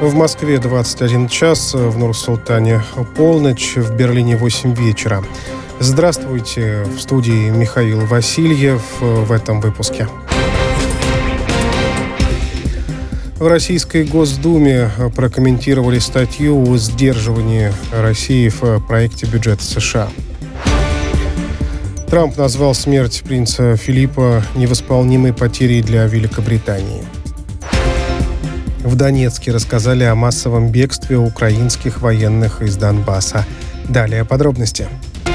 В Москве 21 час, в Нур-Султане полночь, в Берлине 8 вечера. Здравствуйте, в студии Михаил Васильев в этом выпуске. В Российской Госдуме прокомментировали статью о сдерживании России в проекте бюджета США. Трамп назвал смерть принца Филиппа невосполнимой потерей для Великобритании. В Донецке рассказали о массовом бегстве украинских военных из Донбасса. Далее подробности.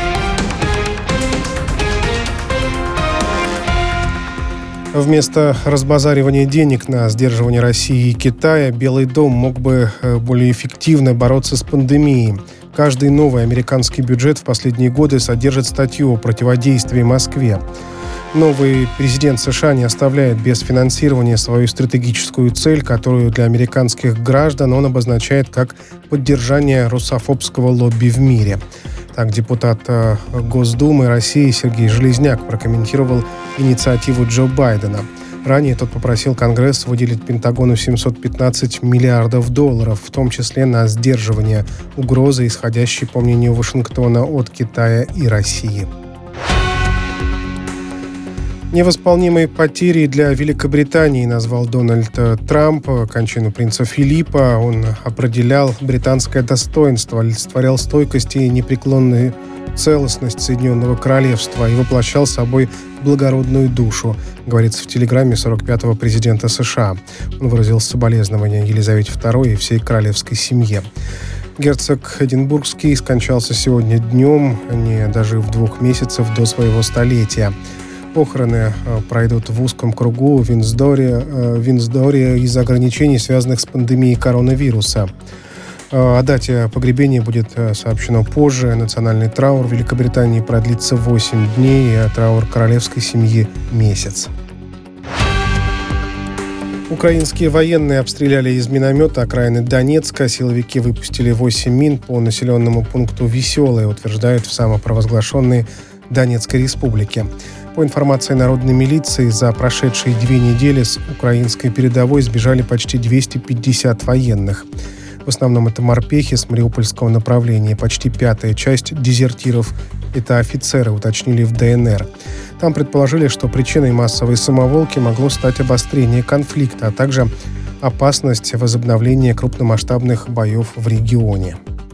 Вместо разбазаривания денег на сдерживание России и Китая Белый дом мог бы более эффективно бороться с пандемией. Каждый новый американский бюджет в последние годы содержит статью о противодействии Москве. Новый президент США не оставляет без финансирования свою стратегическую цель, которую для американских граждан он обозначает как поддержание русофобского лобби в мире. Так, депутат Госдумы России Сергей Железняк прокомментировал инициативу Джо Байдена. Ранее тот попросил Конгресс выделить Пентагону $715 миллиардов, в том числе на сдерживание угрозы, исходящей, по мнению Вашингтона, от Китая и России. Невосполнимой потерей для Великобритании назвал Дональд Трамп кончину принца Филиппа. Он определял британское достоинство, олицетворял стойкость и непреклонную целостность Соединенного Королевства и воплощал собой благородную душу, говорится в телеграмме 45-го президента США. Он выразил соболезнования Елизавете II и всей королевской семье. Герцог Эдинбургский скончался сегодня днем, не дожив 2 месяцев до своего столетия. Похороны пройдут в узком кругу в Виндзоре из-за ограничений, связанных с пандемией коронавируса. О дате погребения будет сообщено позже. Национальный траур в Великобритании продлится 8 дней, а траур королевской семьи – месяц. Украинские военные обстреляли из миномета окраины Донецка. Силовики выпустили 8 мин по населенному пункту Веселое, утверждают в самопровозглашенной Донецкой республике. По информации народной милиции, за прошедшие 2 недели с украинской передовой сбежали почти 250 военных. В основном это морпехи с мариупольского направления. Почти 1/5 часть дезертиров – это офицеры, уточнили в ДНР. Там предположили, что причиной массовой самоволки могло стать обострение конфликта, а также опасность возобновления крупномасштабных боев в регионе.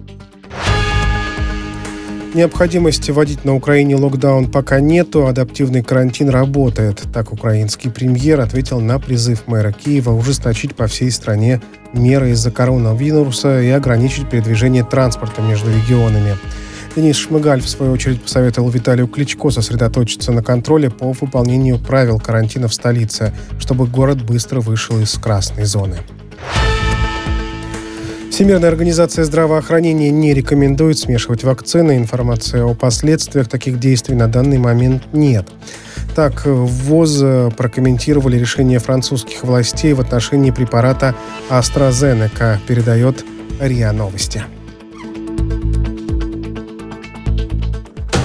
Необходимости вводить на Украине локдаун пока нету, адаптивный карантин работает. Так украинский премьер ответил на призыв мэра Киева ужесточить по всей стране меры из-за коронавируса и ограничить передвижение транспорта между регионами. Денис Шмыгаль, в свою очередь, посоветовал Виталию Кличко сосредоточиться на контроле по выполнению правил карантина в столице, чтобы город быстро вышел из красной зоны. Всемирная организация здравоохранения не рекомендует смешивать вакцины. Информации о последствиях таких действий на данный момент нет. Так, в ВОЗ прокомментировали решение французских властей в отношении препарата AstraZeneca, передает РИА Новости.